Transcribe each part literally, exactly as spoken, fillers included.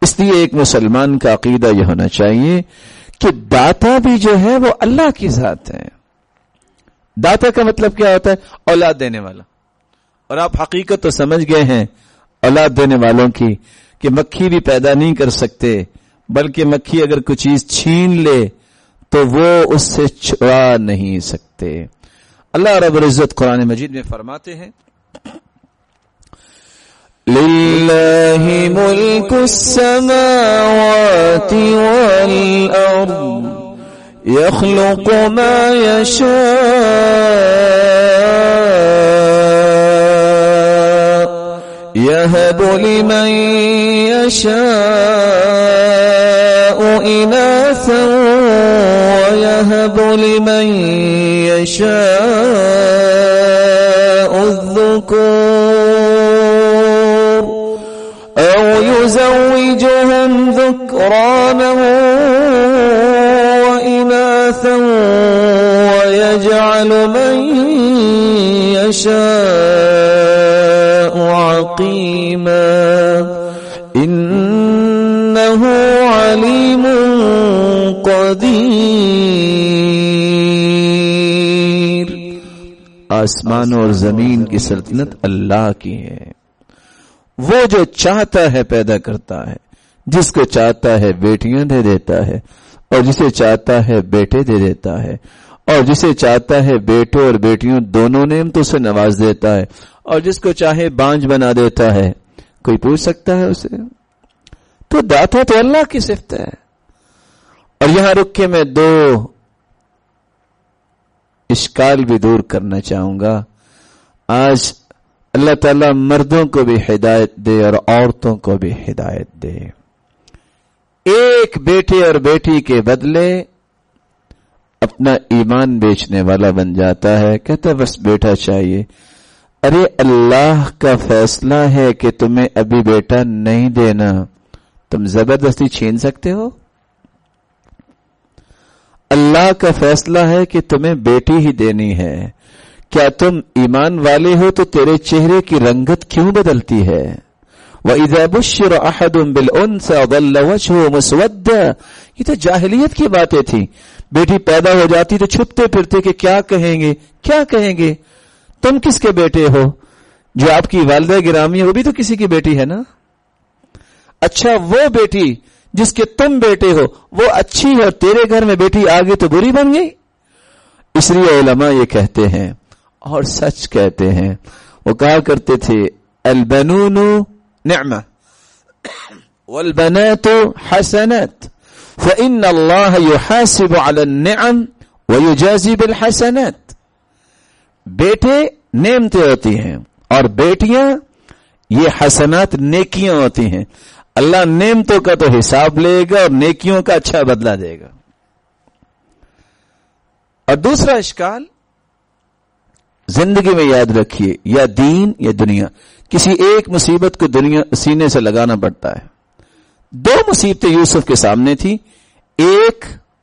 اس لیے ایک مسلمان کا عقیدہ یہ ہونا چاہیے کہ داتا بھی جو ہے وہ اللہ کی ذات ہے. داتا کا مطلب کیا ہوتا ہے؟ اولاد دینے والا. اور آپ حقیقت تو سمجھ گئے ہیں اولاد دینے والوں کی کہ مکھی بھی پیدا نہیں کر سکتے، بلکہ مکھی اگر کوئی چیز چھین لے تو وہ اس سے چھڑا نہیں سکتے. اللہ رب العزت قرآن مجید میں فرماتے ہیں لِلَّهِ مُلْكُ السَّمَاوَاتِ وَالْأَرْضِ يَخْلُقُ مَا يَشَاءُ يَهَبُ لِمَن يَشَاءُ إِنَاثًا وَيَهَبُ لِمَن يَشَاءُ الذُّكُورَ أَوْ يُزَوِّجُهُمْ ذُكْرَانًا وَإِنَاثًا وَيَجْعَلُ مَن يَشَاءُ عَقِيمًا إِنَّهُ عَلِيمٌ قدیر. آسمان اور زمین کی سلطنت اللہ کی ہے. وہ جو چاہتا ہے پیدا کرتا ہے، جس کو چاہتا ہے بیٹیاں دے دیتا ہے، اور جسے چاہتا ہے بیٹے دے دیتا ہے، اور جسے چاہتا ہے بیٹوں اور بیٹیوں دونوں نعمتوں سے نواز دیتا ہے، اور جس کو چاہے بانجھ بنا دیتا ہے. کوئی پوچھ سکتا ہے اسے؟ تو داتا تو اللہ کی صفت ہے. اور یہاں رک کے میں دو اشکال بھی دور کرنا چاہوں گا. آج اللہ تعالیٰ مردوں کو بھی ہدایت دے اور عورتوں کو بھی ہدایت دے. ایک بیٹے اور بیٹی کے بدلے اپنا ایمان بیچنے والا بن جاتا ہے، کہتا بس بیٹا چاہیے. ارے اللہ کا فیصلہ ہے کہ تمہیں ابھی بیٹا نہیں دینا، تم زبردستی چھین سکتے ہو؟ اللہ کا فیصلہ ہے کہ تمہیں بیٹی ہی دینی ہے. کیا تم ایمان والے ہو تو تیرے چہرے کی رنگت کیوں بدلتی ہے؟ وَإِذَا بُشِّرَ أَحَدٌ بِالْأُنثَى ظَلَّ وَجْهُهُ مُسْوَدًّا. یہ تو جاہلیت کی باتیں تھیں. بیٹی پیدا ہو جاتی تو چھپتے پھرتے کہ کیا کہیں گے کیا کہیں گے. تم کس کے بیٹے ہو؟ جو آپ کی والدہ گرامی ہے وہ بھی تو کسی کی بیٹی ہے نا. اچھا وہ بیٹی جس کے تم بیٹے ہو وہ اچھی ہے اور تیرے گھر میں بیٹی آگے تو بری بن گئی. اس لیے علماء یہ کہتے ہیں اور سچ کہتے ہیں، وہ کہا کرتے تھے البنون نعمہ والبنات حسنات فإن اللہ يحاسب على النعم ويجازي بالحسنات. بیٹے نعمتیں ہوتی ہیں اور بیٹیاں یہ حسنات نیکیاں ہوتی ہیں. اللہ نعمتوں کا تو حساب لے گا اور نیکیوں کا اچھا بدلہ دے گا. اور دوسرا اشکال زندگی میں یاد رکھیے، یا دین یا دنیا، کسی ایک مصیبت کو دنیا سینے سے لگانا پڑتا ہے. دو مصیبتیں یوسف کے سامنے تھی. ایک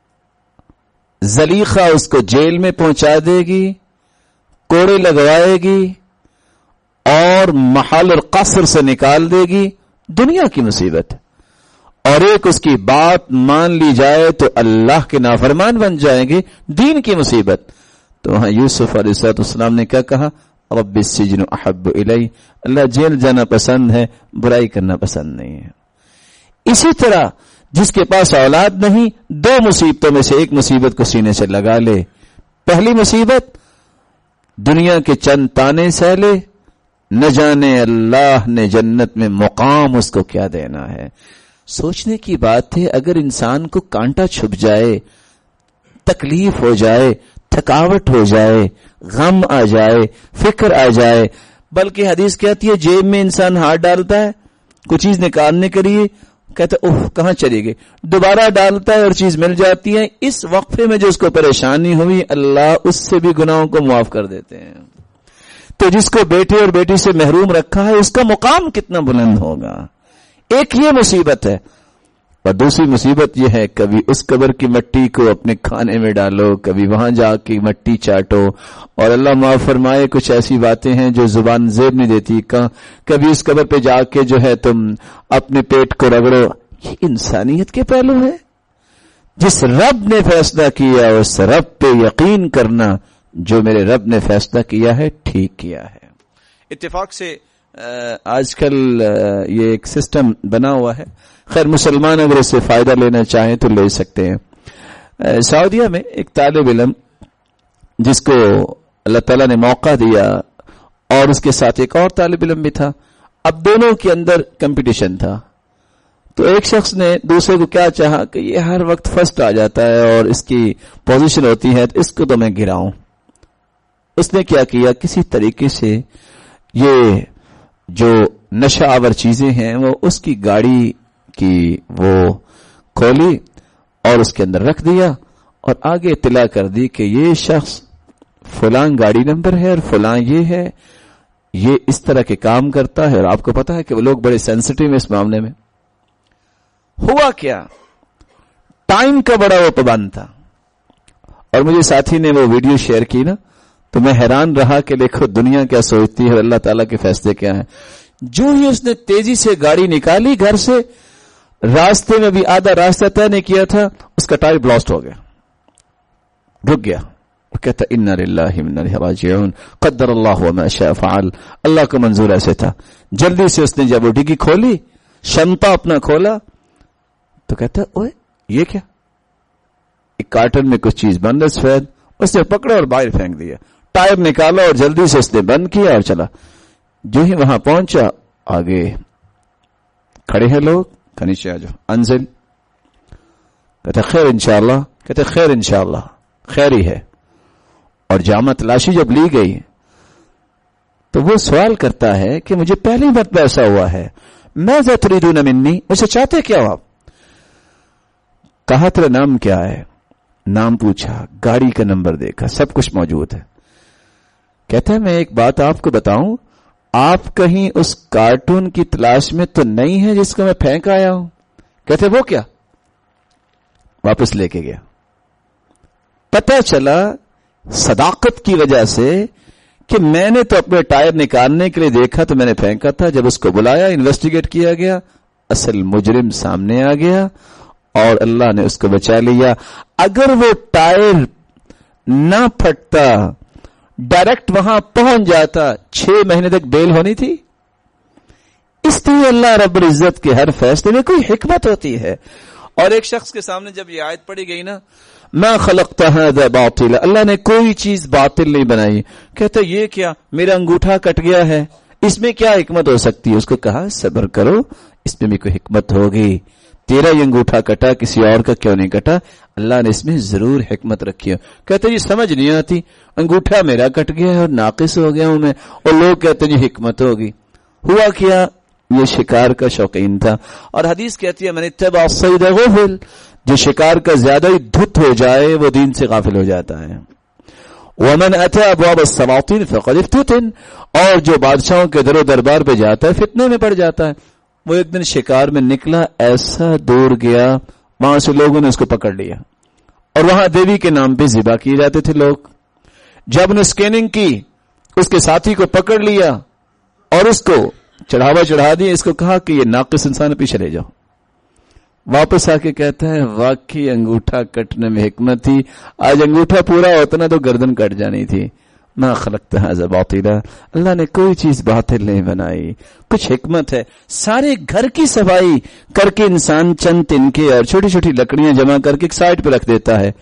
زلیخا اس کو جیل میں پہنچا دے گی، کوڑے لگوائے گی اور محل القصر سے نکال دے گی، دنیا کی مصیبت. اور ایک اس کی بات مان لی جائے تو اللہ کے نافرمان بن جائیں گے، دین کی مصیبت. تو وہاں یوسف علیہ السلام نے کیا کہا؟ رب السجن احب الی. اللہ جیل جانا پسند ہے، برائی کرنا پسند نہیں ہے. اسی طرح جس کے پاس اولاد نہیں، دو مصیبتوں میں سے ایک مصیبت کو سینے سے لگا لے. پہلی مصیبت دنیا کے چند تانے سہ لے، نہ جانے اللہ نے جنت میں مقام اس کو کیا دینا ہے. سوچنے کی بات ہے، اگر انسان کو کانٹا چھپ جائے، تکلیف ہو جائے، تھکاوٹ ہو جائے، غم آ جائے، فکر آ جائے، بلکہ حدیث کہتی ہے جیب میں انسان ہاتھ ڈالتا ہے کوئی چیز نکالنے کے لیے، کہتا ہے اوہ کہاں چلی گئی، دوبارہ ڈالتا ہے اور چیز مل جاتی ہے. اس وقفے میں جو اس کو پریشانی ہوئی اللہ اس سے بھی گناہوں کو معاف کر دیتے ہیں. تو جس کو بیٹے اور بیٹی سے محروم رکھا ہے اس کا مقام کتنا بلند ہوگا. ایک یہ مصیبت ہے. اور دوسری مصیبت یہ ہے، کبھی اس قبر کی مٹی کو اپنے کھانے میں ڈالو، کبھی وہاں جا کے مٹی چاٹو، اور اللہ معاف فرمائے کچھ ایسی باتیں ہیں جو زبان زیب نہیں دیتی. کبھی اس قبر پہ جا کے جو ہے تم اپنے پیٹ کو رگڑو. یہ انسانیت کے پہلو ہے. جس رب نے فیصلہ کیا اس رب پہ یقین کرنا, جو میرے رب نے فیصلہ کیا ہے ٹھیک کیا ہے. اتفاق سے آج کل یہ ایک سسٹم بنا ہوا ہے, خیر مسلمان اگر اس سے فائدہ لینا چاہیں تو لے سکتے ہیں. سعودیہ میں ایک طالب علم جس کو اللہ تعالیٰ نے موقع دیا اور اس کے ساتھ ایک اور طالب علم بھی تھا, اب دونوں کے اندر کمپٹیشن تھا. تو ایک شخص نے دوسرے کو کیا چاہا کہ یہ ہر وقت فرسٹ آ جاتا ہے اور اس کی پوزیشن ہوتی ہے تو اس کو تو میں گراؤں. اس نے کیا کیا, کسی طریقے سے یہ جو نشہ آور چیزیں ہیں وہ اس کی گاڑی کی وہ کھولی اور اس کے اندر رکھ دیا اور آگے اطلاع کر دی کہ یہ شخص فلاں گاڑی نمبر ہے اور فلاں یہ ہے, یہ اس طرح کے کام کرتا ہے. اور آپ کو پتا ہے کہ وہ لوگ بڑے سینسٹیو ہیں اس معاملے میں. ہوا کیا, ٹائم کا بڑا وہ پابند تھا اور مجھے ساتھی نے وہ ویڈیو شیئر کی نا تو میں حیران رہا کہ دیکھو دنیا کیا سوچتی ہے اور اللہ تعالیٰ کے فیصلے کیا ہیں. جو ہی اس نے تیزی سے گاڑی نکالی گھر سے, راستے میں بھی آدھا راستہ طے نہیں کیا تھا, اس کا ٹائر بلاسٹ ہو گیا, رک گیا. وہ کہتا انا للہ و انا الیہ راجعون, قدر اللہ وما شاء فعل. اللہ کو منظور ایسے تھا. جلدی سے اس نے جب وہ ڈگی کھولی, شنطا اپنا کھولا تو کہتا اوئے یہ کیا, ایک کارٹن میں کچھ چیز بند ہے سفید. اس نے پکڑا اور باہر پھینک دیا, ٹائر نکالا اور جلدی سے اس نے بند کیا اور چلا. جو ہی وہاں پہنچا, آگے کھڑے ہیں لوگ, نیچے آ جاؤ, انزل. کہتے خیر انشاءاللہ, کہتے خیر انشاءاللہ, خیر ہی ہے. اور جامع تلاشی جب لی گئی تو وہ سوال کرتا ہے کہ مجھے پہلی مرتبہ ایسا ہوا ہے, ماذا تريدون منی, مجھے چاہتے کیا ہو آپ؟ کہا تیرا نام کیا ہے؟ نام پوچھا, گاڑی کا نمبر دیکھا, سب کچھ موجود ہے. کہتا ہے میں ایک بات آپ کو بتاؤں, آپ کہیں اس کارٹون کی تلاش میں تو نہیں ہے جس کو میں پھینک آیا ہوں؟ کہتے وہ کیا؟ واپس لے کے گیا. پتہ چلا صداقت کی وجہ سے کہ میں نے تو اپنے ٹائر نکالنے کے لیے دیکھا تو میں نے پھینکا تھا. جب اس کو بلایا, انویسٹیگیٹ کیا گیا, اصل مجرم سامنے آ گیا اور اللہ نے اس کو بچا لیا. اگر وہ ٹائر نہ پھٹتا, ڈائریکٹ وہاں پہنچ جاتا, چھ مہینے تک بیل ہونی تھی. اس لیے اللہ رب العزت کے ہر فیصلے میں کوئی حکمت ہوتی ہے. اور ایک شخص کے سامنے جب یہ آیت پڑھی گئی نا, ما خلقت هذا باطلا, اللہ نے کوئی چیز باطل نہیں بنائی. کہتا یہ کیا, میرا انگوٹھا کٹ گیا ہے, اس میں کیا حکمت ہو سکتی ہے؟ اس کو کہا صبر کرو, اس میں بھی کوئی حکمت ہوگی. تیرا یہ انگوٹھا کٹا, کسی اور کا کیوں نہیں کٹا؟ اللہ نے اس میں ضرور حکمت رکھی ہے. کہتے یہ سمجھ نہیں آتی, انگوٹھا میرا کٹ گیا ہے اور ناقص ہو گیا ہوں میں, اور لوگ کہتے ہیں حکمت ہوگی. ہوا کیا, یہ شکار کا شوقین تھا. اور حدیث کہتی ہے من اتبع الصید غفل, جو شکار کا زیادہ ہی دھت ہو جائے وہ دین سے غافل ہو جاتا ہے. ومن اتى ابواب السلاطین فقد افتتن, اور جو بادشاہوں کے در و دربار پہ جاتا ہے فتنے میں پڑ جاتا ہے. وہ ایک دن شکار میں نکلا, ایسا دور گیا, وہاں سے لوگوں نے اس کو پکڑ لیا اور وہاں دیوی کے نام پہ ذبح کیے جاتے تھے لوگ. جب نے اسکیننگ کی, اس کے ساتھی کو پکڑ لیا اور اس کو چڑھاوا چڑھا دیا. اس کو کہا کہ یہ ناقص انسان پیچھے لے جاؤ. واپس آ کے کہتا ہے واقعی انگوٹھا کٹنے میں حکمت تھی, آج انگوٹھا پورا ہوتا نا تو گردن کٹ جانی تھی. ما خلقت هذا باطلا, اللہ نے کوئی چیز باطل نہیں بنائی, کچھ حکمت ہے. سارے گھر کی صفائی کر کے انسان چند تنکے اور چھوٹی چھوٹی لکڑیاں جمع کر کے ایک سائڈ پہ رکھ دیتا ہے.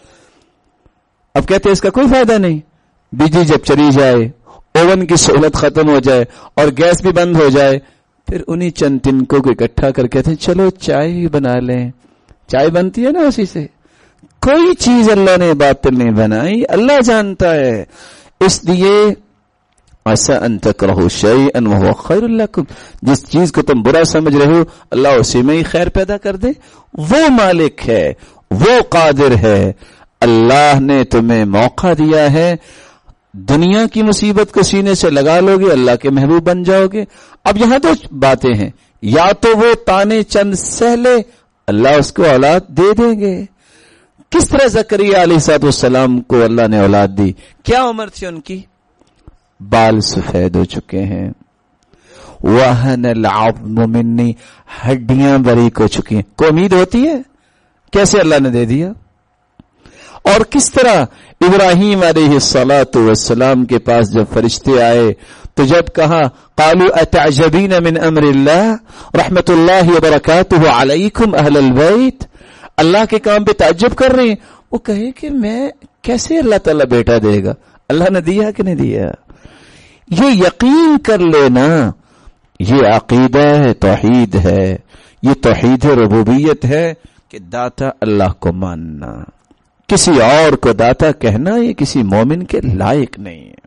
اب کہتے ہیں اس کا کوئی فائدہ نہیں. بجلی جب چلی جائے, اوون کی سہولت ختم ہو جائے اور گیس بھی بند ہو جائے, پھر انہی چند تنکوں کو اکٹھا کر کہتے ہیں چلو چائے ہی بنا لیں. چائے بنتی ہے نا اسی سے. کوئی چیز اللہ نے باطل نہیں بنائی, اللہ جانتا ہے. اس لیے عسى ان تكرهوا شيئا وهو خير لكم, جس چیز کو تم برا سمجھ رہے ہو اللہ اسی میں ہی خیر پیدا کر دے. وہ مالک ہے, وہ قادر ہے. اللہ نے تمہیں موقع دیا ہے, دنیا کی مصیبت کو سینے سے لگا لو گے, اللہ کے محبوب بن جاؤ گے. اب یہاں تو باتیں ہیں, یا تو وہ تانے چند سہ لے, اللہ اس کو اولاد دے دیں گے. کس طرح زکریا علیہ السلام کو اللہ نے اولاد دی؟ کیا عمر تھی ان کی؟ بال سفید ہو چکے ہیں. وہن العظم منی، ہڈیاں باریک ہو چکی ہیں. کو امید ہوتی ہے؟ کیسے اللہ نے دے دیا. اور کس طرح ابراہیم علیہ الصلاۃ والسلام کے پاس جب فرشتے آئے تو جب کہا قالوا اتعجبین من امر اللہ رحمت اللہ وبرکاتہ علیکم اہل البیت، اللہ کے کام پہ تعجب کر رہے ہیں، وہ کہے کہ میں کیسے اللہ تعالیٰ بیٹا دے گا، اللہ نے دیا کہ نہیں دیا. یہ یقین کر لینا یہ عقیدہ ہے، توحید ہے، یہ توحید ربوبیت ہے کہ داتا اللہ کو ماننا. کسی اور کو داتا کہنا یہ کسی مومن کے لائق نہیں ہے.